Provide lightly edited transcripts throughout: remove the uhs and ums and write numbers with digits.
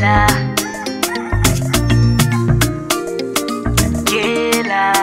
jela, jela,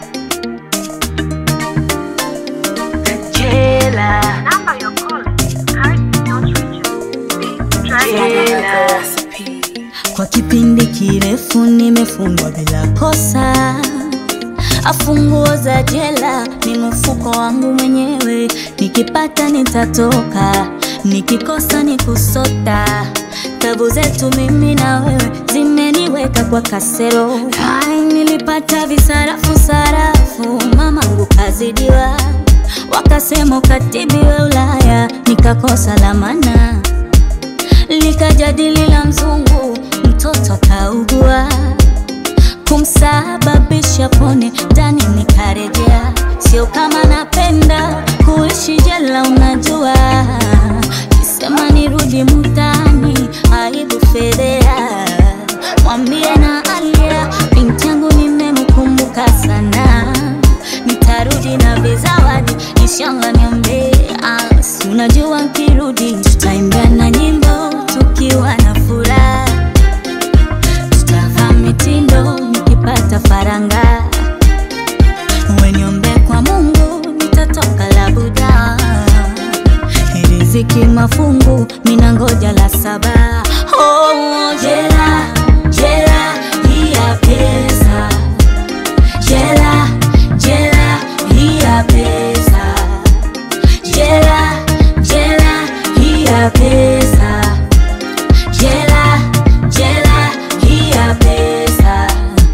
jela. Number you're calling currently not reachable. Please try Jela. Kwa kipindi kirefu nimefungwa bila kosa. Afunguo za jela ni mfuko wangu mwenyewe. Nikipata nitatoka, nikikosa ni kusota. Tabu zetu mimi na wewe zimeniweka kwa kasero. Hai, nilipata visarafu sarafu, mamangu kazidiwa. Wakasema ukatibiwe Ulaya, nikakosa lamana. Likajadili la mzungu, mtoto kaugua. Kumsababisha pone, ndani nikarejea. Sio kama napenda kuishi jela unajua. Kisema nirudi mtaani, aibu fedhea. Mwambie na Alia, binti yangu nimemkumbuka sana. Nitarudi na vizawadi, inshallah niombe. Si unajua nikirudi tutaimbia na nyimbo tukiwa na furaha. Tutavaa mitindo nikipata faranga. Weniombe kwa Mungu nitatoka labuda. Riziki mafungu mina ngoja la saba. Oh, jela, jela, hii ya pesa. Jela, jela, hii ya pesa. Jela, jela, hii ya pesa. Jela, jela, hii ya pesa.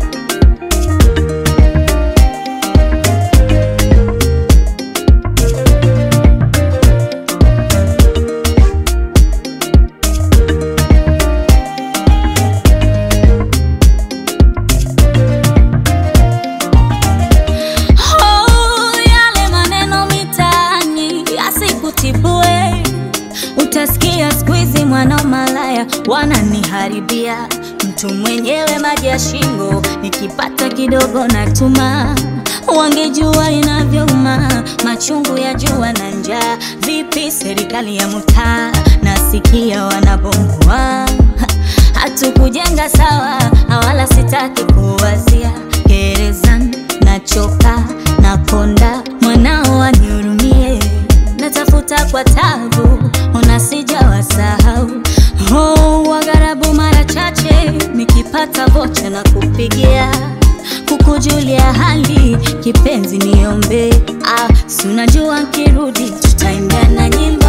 Utasikia squeezy mwana malaya wananiharibia. Mtu mwenyewe maji ya shingo, nikipata kidogo natuma. Wangejua inavyouma, machungu ya jua na njaa. Vipi serikali ya mtaa, nasikia wanabomoa. Hatukujenga sawa, wala sitaki kuwazia. Gerezani nachoka, nakonda, mwanao wanihurumie. Natafuta kwa tabu, ona sijawasahau. Oh, wagarabu mara chache, nikipata vocha na kupigia. Kukujulia hali, kipenzi niombe. Si unajua kirudi, tutaimbia na nyimbo